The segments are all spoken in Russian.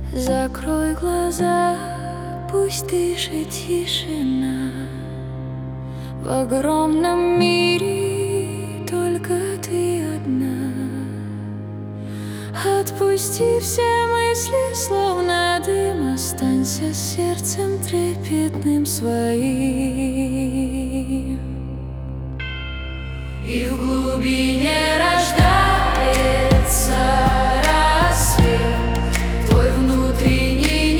Закрой глаза, пусть дышит тишина. В огромном мире только ты одна. Отпусти все мысли, словно дым, останься с сердцем трепетным своим. И в глубине рождается рассвет, твой внутренний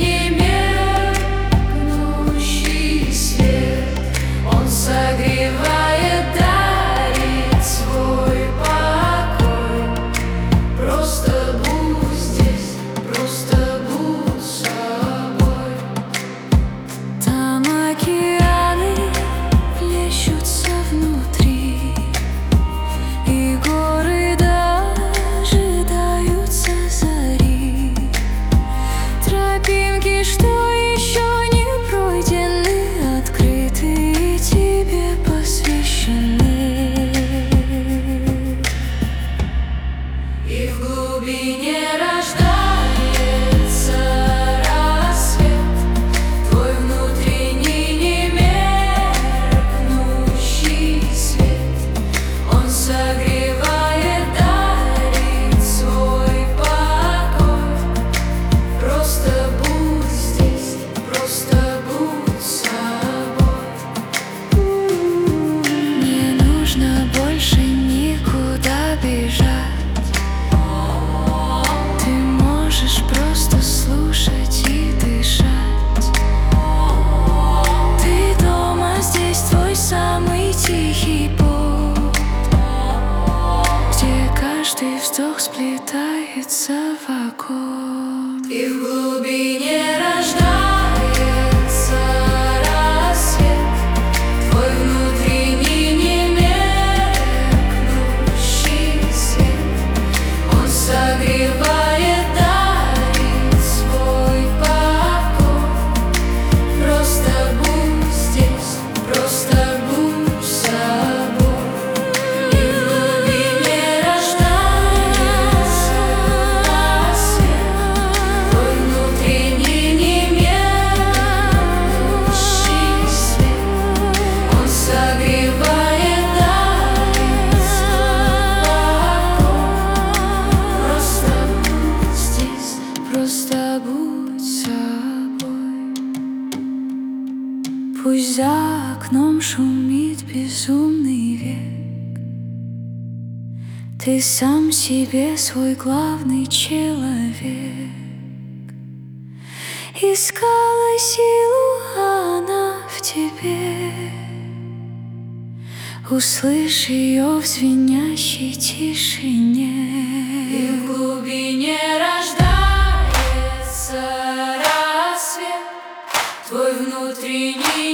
немеркнущий свет. Он согревает, дарит свой покой. Просто будь здесь, просто будь собой. Там океаны плещутся внутри, и горы дожидаются зари. Тропинки, что еще не пройдены, открыты и тебе посвящены. И в глубине рождается рассвет, твой внутренний немеркнущий свет. Он согревает, дарит свой покой. Просто будь здесь, просто будь собой. Не нужно больше никуда бежать. Ты можешь просто слушать и дышать. Ты дома, здесь твой самый тихий путь, где каждый вздох сплетается в аккорд. И в глубине рождается рассвет, твой внутренний немеркнущий свет. Он согревает, дарит свой покой. Просто будь здесь, просто будь собой. И в глубине рождается рассвет, твой внутренний немеркнущий свет. Он согревает, дарит свой покой. Просто будь здесь, просто будь собой. Пусть за окном шумит безумный век, ты сам себе свой главный человек. Искала силу, а она в тебе. Услышь ее в звенящей тишине. И в глубине рождается рассвет, твой внутренний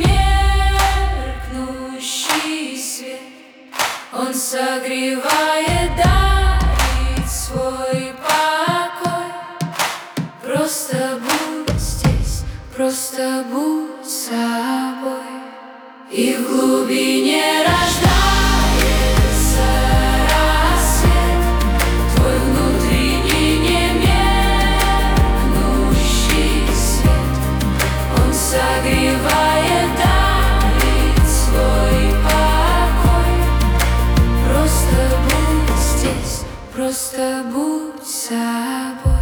немеркнущий свет. Он согревает, дарит свой покой. Просто будь здесь, просто будь собой. И в глубине рождается рассвет, твой внутренний немеркнущий свет. Он согревает, дарит свой покой. Просто будь здесь, просто будь собой.